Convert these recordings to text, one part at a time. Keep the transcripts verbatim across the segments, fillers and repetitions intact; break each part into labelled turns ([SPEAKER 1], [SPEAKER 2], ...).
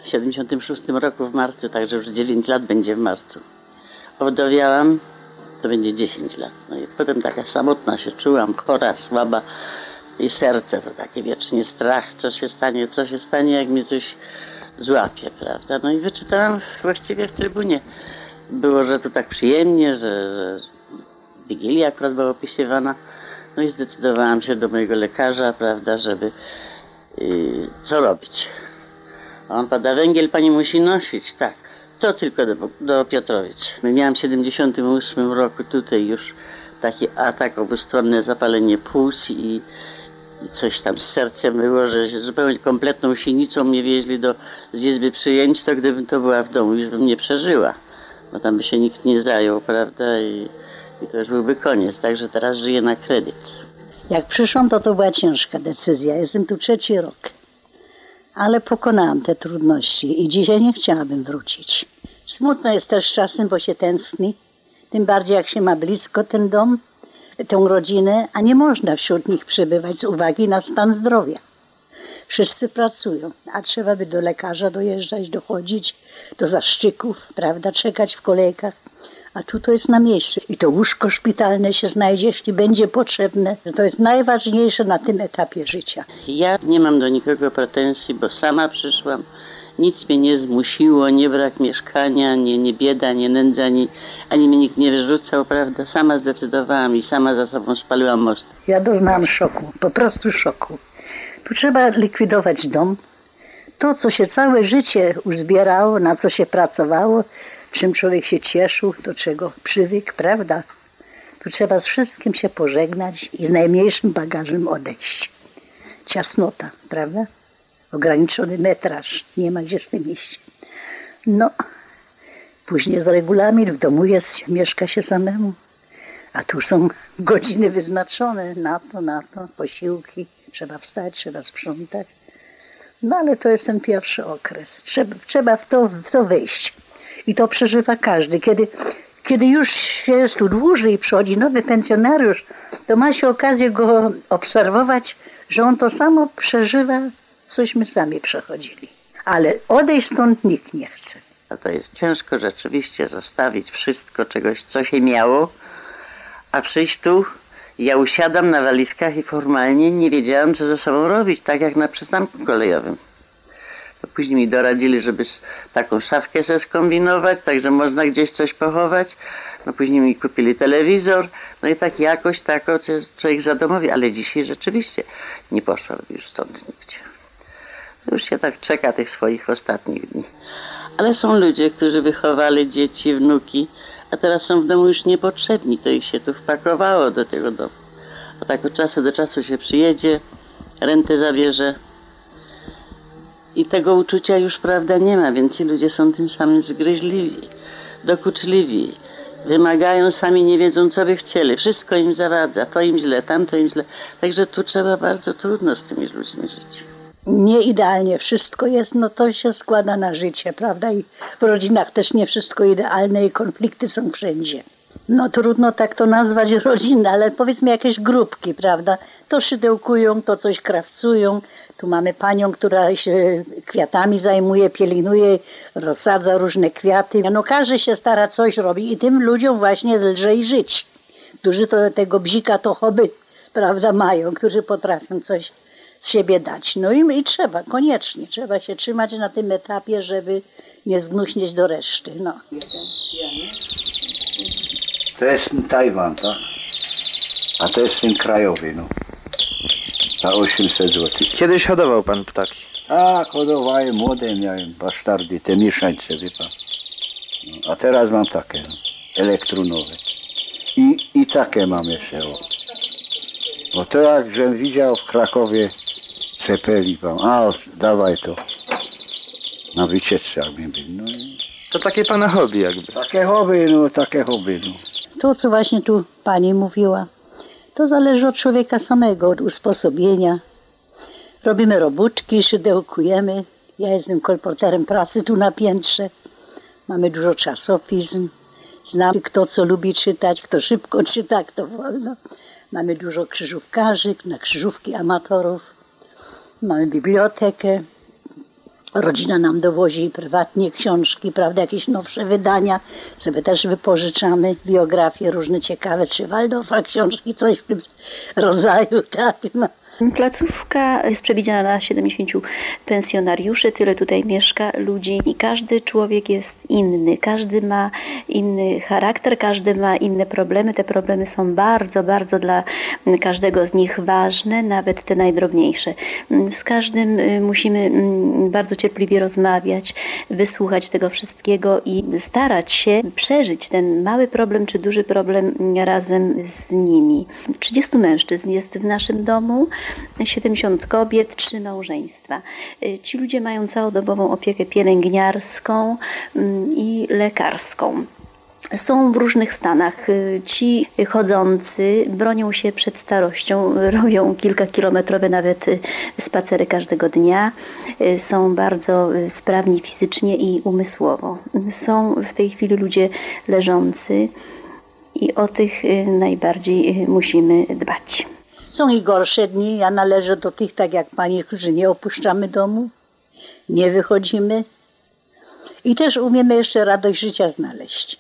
[SPEAKER 1] W siedemdziesiątym szóstym roku w marcu, także już dziewięć lat będzie w marcu. Owdowiałam, to będzie dziesięć lat. No i potem taka samotna się czułam, chora, słaba i serce to takie wiecznie strach, co się stanie, co się stanie, jak mnie coś złapie, prawda? No i wyczytałam właściwie w Trybunie. Było, że to tak przyjemnie, że, że Wigilia akurat była opisywana. No i zdecydowałam się do mojego lekarza, prawda, żeby yy, co robić. A on pada, węgiel pani musi nosić, tak. To tylko do, do Piotrowic. Miałam w siedemdziesiątym ósmym roku tutaj już taki atak, obustronne zapalenie płuc i, i coś tam z sercem było, że zupełnie kompletną sinicą mnie wieźli do, z izby przyjęć, to gdybym to była w domu, już bym nie przeżyła. Bo tam by się nikt nie zajął, prawda? I, i to już byłby koniec, także teraz żyję na kredyt.
[SPEAKER 2] Jak przyszłam, to to była ciężka decyzja. Jestem tu trzeci rok. Ale pokonałam te trudności i dzisiaj nie chciałabym wrócić. Smutno jest też czasem, bo się tęskni. Tym bardziej jak się ma blisko ten dom, tę rodzinę, a nie można wśród nich przebywać z uwagi na stan zdrowia. Wszyscy pracują, a trzeba by do lekarza dojeżdżać, dochodzić, do zaszczyków, prawda, czekać w kolejkach. A tu to jest na miejscu. I to łóżko szpitalne się znajdzie, jeśli będzie potrzebne. To jest najważniejsze na tym etapie życia.
[SPEAKER 1] Ja nie mam do nikogo pretensji, bo sama przyszłam. Nic mnie nie zmusiło, nie brak mieszkania, nie, nie bieda, nie nędza, ani, ani mnie nikt nie wyrzucał, prawda? Sama zdecydowałam i sama za sobą spaliłam most.
[SPEAKER 2] Ja doznałam szoku, po prostu szoku. Tu trzeba likwidować dom. To, co się całe życie uzbierało, na co się pracowało, czym człowiek się cieszył, do czego przywykł, prawda? Tu trzeba z wszystkim się pożegnać i z najmniejszym bagażem odejść. Ciasnota, prawda? Ograniczony metraż, nie ma gdzie z tym iść. No, później jest regulamin, w domu jest, mieszka się samemu. A tu są godziny wyznaczone na to, na to, posiłki. Trzeba wstać, trzeba sprzątać. No ale to jest ten pierwszy okres. Trzeba, trzeba w, to, w to wejść. I to przeżywa każdy. Kiedy, kiedy już jest tu dłużej i przychodzi nowy pensjonariusz, to ma się okazję go obserwować, że on to samo przeżywa, cośmy sami przechodzili. Ale odejść stąd nikt nie chce.
[SPEAKER 1] A to jest ciężko rzeczywiście zostawić wszystko, czegoś, co się miało, a przyjść tu. Ja usiadam na walizkach i formalnie nie wiedziałam, co ze sobą robić, tak jak na przystanku kolejowym. To później mi doradzili, żeby taką szafkę sobie skombinować, tak że można gdzieś coś pochować. No później mi kupili telewizor, no i tak jakoś tak człowiek zadomowi, ale dzisiaj rzeczywiście nie poszłam już stąd nigdzie. Już się tak czeka tych swoich ostatnich dni. Ale są ludzie, którzy wychowali dzieci, wnuki, a teraz są w domu już niepotrzebni, to ich się tu wpakowało do tego domu. A tak od czasu do czasu się przyjedzie, rentę zabierze i tego uczucia już, prawda, nie ma, więc ci ludzie są tym samym zgryźliwi, dokuczliwi, wymagają, sami nie wiedzą, co by chcieli, wszystko im zawadza, to im źle, tamto im źle, także tu trzeba bardzo trudno z tymi ludźmi żyć.
[SPEAKER 2] Nie idealnie wszystko jest, no to się składa na życie, prawda? I w rodzinach też nie wszystko idealne i konflikty są wszędzie. No trudno tak to nazwać rodzinę, ale powiedzmy jakieś grupki, prawda? To szydełkują, to coś krawcują. Tu mamy panią, która się kwiatami zajmuje, pielęgnuje, rozsadza różne kwiaty. No każdy się stara coś robić i tym ludziom właśnie lżej żyć. Którzy to, tego bzika to hobby, prawda, mają, którzy potrafią coś z siebie dać. No i, i trzeba, koniecznie, trzeba się trzymać na tym etapie, żeby nie zgnuśnieć do reszty. No.
[SPEAKER 3] To jest ten Tajwan, tak? A to jest ten krajowy, no. Za osiemset złotych.
[SPEAKER 4] Kiedyś hodował pan ptaki?
[SPEAKER 3] Tak, hodowałem, młode miałem, basztardy, te mieszańce, wie pan. No, a teraz mam takie, no, elektronowe. I, i takie mam jeszcze, o. Bo to jak żem widział w Krakowie, cepeli pan, a dawaj to. Na wycieczce jak mi byli, no.
[SPEAKER 4] To takie pana hobby jakby.
[SPEAKER 3] Takie hobby, no, takie hobby, no.
[SPEAKER 2] To, co właśnie tu pani mówiła, to zależy od człowieka samego, od usposobienia. Robimy robótki, szydełkujemy. Ja jestem kolporterem prasy tu na piętrze. Mamy dużo czasopism. Znam, kto co lubi czytać, kto szybko czyta, kto wolno. Mamy dużo krzyżówkarzy, na krzyżówki amatorów. Mamy bibliotekę. Rodzina nam dowozi prywatnie książki, prawda, jakieś nowsze wydania, sobie też wypożyczamy, biografie różne ciekawe, czy Waldorfa książki, coś w tym rodzaju, tak, no.
[SPEAKER 5] Placówka jest przewidziana na siedemdziesięciu pensjonariuszy, tyle tutaj mieszka ludzi i każdy człowiek jest inny, każdy ma inny charakter, każdy ma inne problemy. Te problemy są bardzo, bardzo dla każdego z nich ważne, nawet te najdrobniejsze. Z każdym musimy bardzo cierpliwie rozmawiać, wysłuchać tego wszystkiego i starać się przeżyć ten mały problem czy duży problem razem z nimi. trzydziestu mężczyzn jest w naszym domu, siedemdziesiąt kobiet, trzy małżeństwa. Ci ludzie mają całodobową opiekę pielęgniarską i lekarską. Są w różnych stanach. Ci chodzący bronią się przed starością, robią kilkakilometrowe nawet spacery każdego dnia. Są bardzo sprawni fizycznie i umysłowo. Są w tej chwili ludzie leżący i o tych najbardziej musimy dbać.
[SPEAKER 2] Są i gorsze dni, ja należę do tych, tak jak pani, którzy nie opuszczamy domu, nie wychodzimy i też umiemy jeszcze radość życia znaleźć.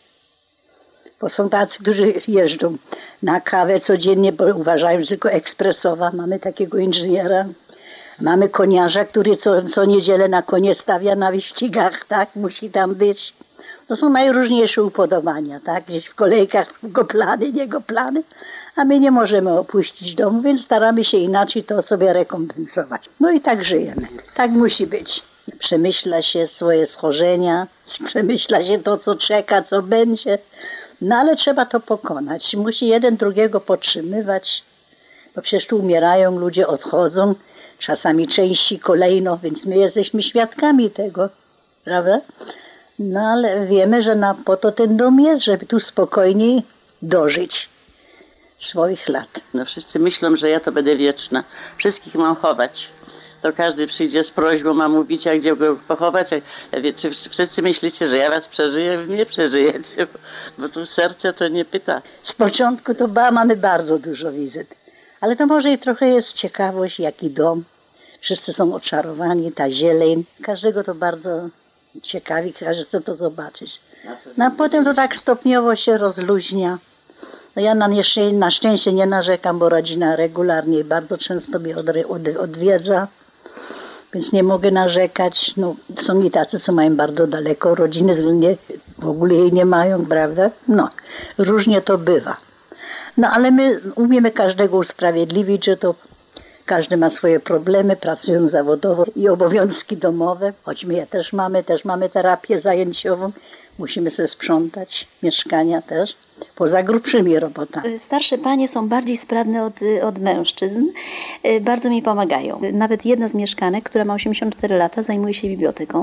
[SPEAKER 2] Bo są tacy, którzy jeżdżą na kawę codziennie, bo uważają, że tylko ekspresowa. Mamy takiego inżyniera, mamy koniarza, który co, co niedzielę na konie stawia na wyścigach, tak, musi tam być. To są najróżniejsze upodobania, tak, gdzieś w kolejkach go plany, jego plany. A my nie możemy opuścić domu, więc staramy się inaczej to sobie rekompensować. No i tak żyjemy. Tak musi być. Przemyśla się swoje schorzenia, przemyśla się to, co czeka, co będzie. No ale trzeba to pokonać. Musi jeden drugiego podtrzymywać, bo przecież tu umierają, ludzie odchodzą, czasami części kolejno, więc my jesteśmy świadkami tego, prawda? No ale wiemy, że na, po to ten dom jest, żeby tu spokojniej dożyć swoich lat.
[SPEAKER 1] No wszyscy myślą, że ja to będę wieczna. Wszystkich mam chować. To każdy przyjdzie z prośbą, ma mówić, a gdzie go pochować. Ja wie, czy wszyscy myślicie, że ja was przeżyję? Wy mnie przeżyjecie, bo, bo tu serce to nie pyta.
[SPEAKER 2] Z początku to ba, mamy bardzo dużo wizyt. Ale to może i trochę jest ciekawość, jaki dom. Wszyscy są oczarowani, ta zieleń. Każdego to bardzo ciekawi, każdy chce to zobaczyć. No a potem to tak stopniowo się rozluźnia. No ja na, na szczęście nie narzekam, bo rodzina regularnie i bardzo często mnie od, od, odwiedza, więc nie mogę narzekać. No, są i tacy, co mają bardzo daleko rodziny, nie, w ogóle jej nie mają, prawda? No, różnie to bywa. No ale my umiemy każdego usprawiedliwić, że to każdy ma swoje problemy, pracują zawodowo i obowiązki domowe. Choć my je też mamy, też mamy terapię zajęciową. Musimy sobie sprzątać mieszkania też, poza grubszymi robotami.
[SPEAKER 5] Starsze panie są bardziej sprawne od, od mężczyzn. Bardzo mi pomagają. Nawet jedna z mieszkanek, która ma osiemdziesiąt cztery lata, zajmuje się biblioteką.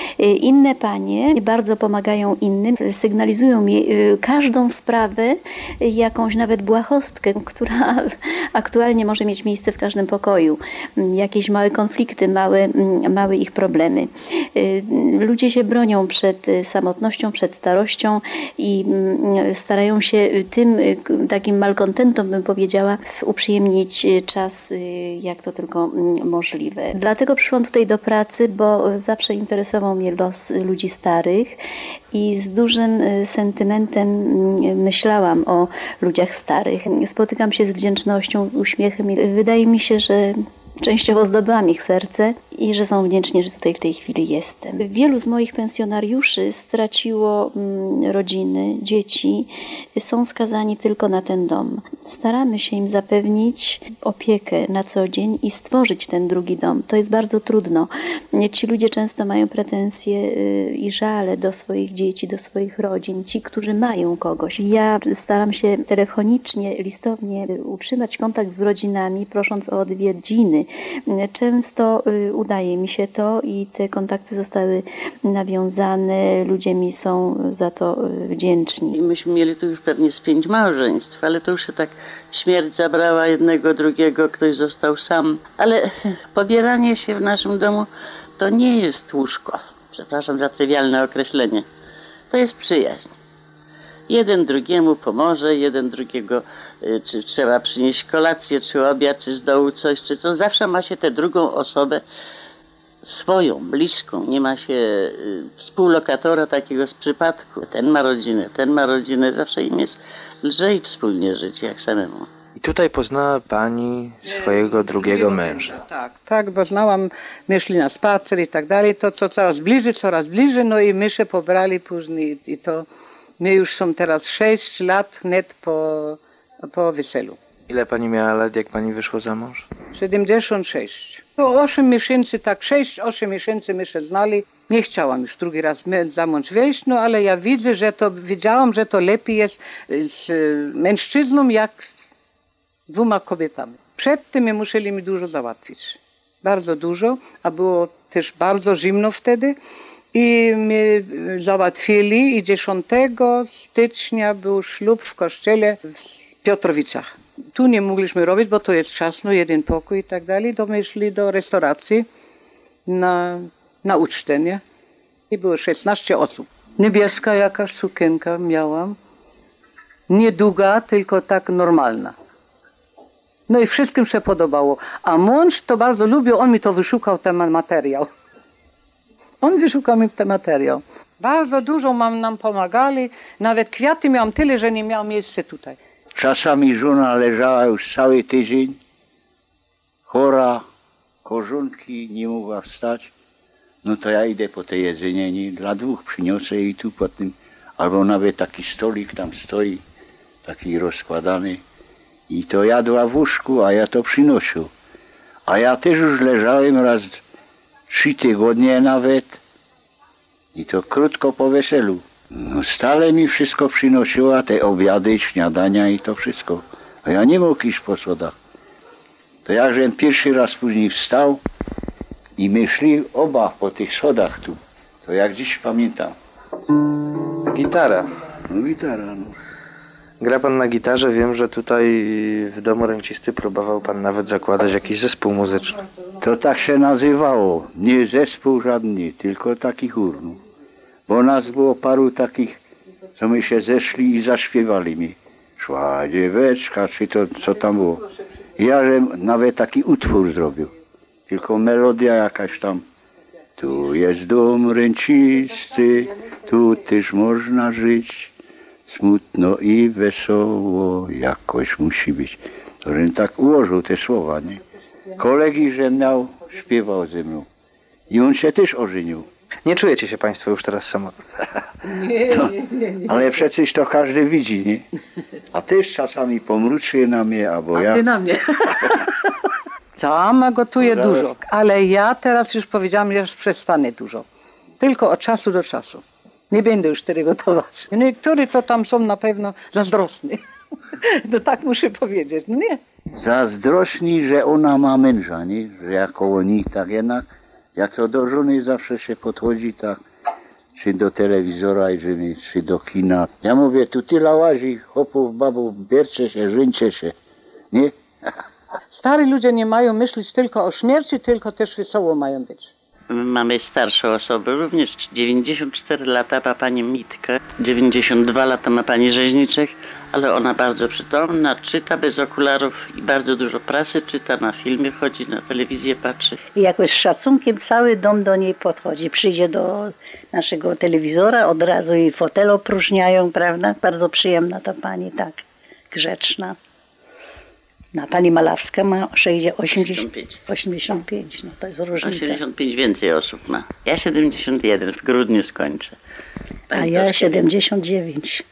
[SPEAKER 5] Inne panie bardzo pomagają innym, sygnalizują mi każdą sprawę, jakąś nawet błahostkę, która aktualnie może mieć miejsce w każdym pokoju. Jakieś małe konflikty, małe, małe ich problemy. Ludzie się bronią przed samotnością, przed starością i starają się tym takim malkontentom, bym powiedziała, uprzyjemnić czas, jak to tylko możliwe. Dlatego przyszłam tutaj do pracy, bo zawsze interesował mnie los ludzi starych i z dużym sentymentem myślałam o ludziach starych. Spotykam się z wdzięcznością, z uśmiechem i wydaje mi się, że częściowo zdobyłam ich serce i że są wdzięczni, że tutaj w tej chwili jestem. Wielu z moich pensjonariuszy straciło rodziny, dzieci, są skazani tylko na ten dom. Staramy się im zapewnić opiekę na co dzień i stworzyć ten drugi dom. To jest bardzo trudno. Ci ludzie często mają pretensje i żale do swoich dzieci, do swoich rodzin, ci, którzy mają kogoś. Ja staram się telefonicznie, listownie utrzymać kontakt z rodzinami, prosząc o odwiedziny. Często udaje mi się to i te kontakty zostały nawiązane, ludzie mi są za to wdzięczni.
[SPEAKER 1] Myśmy mieli tu już pewnie z pięć małżeństw, ale to już się tak śmierć zabrała jednego, drugiego, ktoś został sam. Ale pobieranie się w naszym domu to nie jest łóżko, przepraszam za trywialne określenie, to jest przyjaźń. Jeden drugiemu pomoże, jeden drugiego, czy trzeba przynieść kolację, czy obiad, czy z dołu coś, czy co. Zawsze ma się tę drugą osobę swoją, bliską, nie ma się y, współlokatora takiego z przypadku. Ten ma rodzinę, ten ma rodzinę, zawsze im jest lżej wspólnie żyć jak samemu.
[SPEAKER 4] I tutaj poznała pani swojego drugiego męża.
[SPEAKER 6] Tak, tak, bo znałam, my szli na spacer i tak dalej, to, to coraz bliżej, coraz bliżej, no i my się pobrali później i to my już są teraz sześć lat net po, po weselu.
[SPEAKER 4] Ile pani miała lat, jak pani wyszła za mąż?
[SPEAKER 6] siedemdziesiąt sześć. To osiem miesięcy, tak sześć osiem miesięcy my się znali. Nie chciałam już drugi raz za mąż wejść, no ale ja widzę, że to, wiedziałam, że to lepiej jest z mężczyzną jak z dwoma kobietami. Przed tym my musieli dużo załatwić. Bardzo dużo, a było też bardzo zimno wtedy. I my załatwili i dziesiątego stycznia był ślub w kościele w Piotrowicach. Tu nie mogliśmy robić, bo to jest ciasno, jeden pokój i tak dalej. To my szli do restauracji na, na ucztę, nie? I było szesnaście osób. Niebieska jakaś sukienka miałam. Nie długa, tylko tak normalna. No i wszystkim się podobało. A mąż to bardzo lubił, on mi to wyszukał, ten materiał. On wyszukał mi ten materiał. Bardzo dużo mam, nam pomagali. Nawet kwiaty miałam tyle, że nie miałam miejsca tutaj.
[SPEAKER 3] Czasami żona leżała już cały tydzień, chora, korzonki, nie mogła wstać. No to ja idę po te jedzenie, nie? Dla dwóch przyniosę i tu po tym, albo nawet taki stolik tam stoi, taki rozkładany. I to jadła w łóżku, a ja to przynosił. A ja też już leżałem raz trzy tygodnie nawet. I to krótko po weselu. No stale mi wszystko przynosiła, te obiady, śniadania i to wszystko. A ja nie mógł iść po schodach. To jakżem pierwszy raz później wstał i my szli oba po tych schodach tu. To jak dziś pamiętam.
[SPEAKER 4] Gitara.
[SPEAKER 3] No gitara, no.
[SPEAKER 4] Gra pan na gitarze, wiem, że tutaj w domu rencisty próbował pan nawet zakładać jakiś zespół muzyczny.
[SPEAKER 3] To tak się nazywało. Nie zespół żadny, tylko taki chór. No. Bo nas było paru takich, co my się zeszli i zaśpiewali mi. Szła dzieweczka, czy to co tam było. Ja żem nawet taki utwór zrobił. Tylko melodia jakaś tam. Tu jest dom rencisty, tu też można żyć. Smutno i wesoło jakoś musi być. To żem tak ułożył te słowa, nie? Kolegi, że miał, śpiewał ze mną. I on się też ożenił.
[SPEAKER 4] Nie czujecie się państwo już teraz samotni?
[SPEAKER 3] To, ale przecież to każdy widzi, nie? A też czasami pomruczy na mnie, albo
[SPEAKER 6] A
[SPEAKER 3] ja.
[SPEAKER 6] ty na mnie. Sama gotuje
[SPEAKER 3] No,
[SPEAKER 6] dużo, ale ja teraz już powiedziałam, że już przestanę dużo. Tylko od czasu do czasu. Nie będę już tyle gotować. Niektórzy to tam są na pewno zazdrosni. No tak muszę powiedzieć. Nie.
[SPEAKER 3] Zazdrośni, że ona ma męża, nie? Że ja koło nich tak jednak, jak to do żony zawsze się podchodzi tak, czy do telewizora, czy do kina. Ja mówię, tu tyle łazi, chłopów, babów, bierzcie się, żeńcie się, nie?
[SPEAKER 6] Stary ludzie nie mają myśleć tylko o śmierci, tylko też wesoło mają być.
[SPEAKER 1] Mamy starsze osoby, również dziewięćdziesiąt cztery lata ma pani Mitka, dziewięćdziesiąt dwa lata ma pani Rzeźniczek, ale ona bardzo przytomna, czyta bez okularów i bardzo dużo prasy czyta, na filmy chodzi, na telewizję patrzy.
[SPEAKER 2] I jakoś z szacunkiem cały dom do niej podchodzi. Przyjdzie do naszego telewizora, od razu jej fotel opróżniają, prawda? Bardzo przyjemna ta pani, tak, grzeczna. No, pani Malawska ma osiemdziesiąt pięć. osiemdziesiąt pięć, no to jest różnica.
[SPEAKER 1] osiemdziesiąt pięć więcej osób ma. Ja siedemdziesiąt jeden, w grudniu skończę.
[SPEAKER 2] A ja siedemdziesiąt dziewięć.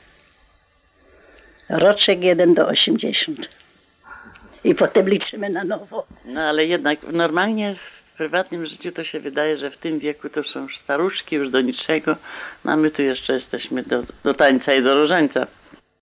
[SPEAKER 2] Roczek jeden do osiemdziesiąt. I potem liczymy na nowo.
[SPEAKER 1] No ale jednak normalnie w prywatnym życiu to się wydaje, że w tym wieku to są już staruszki, już do niczego. No a my tu jeszcze jesteśmy do, do tańca i do różańca.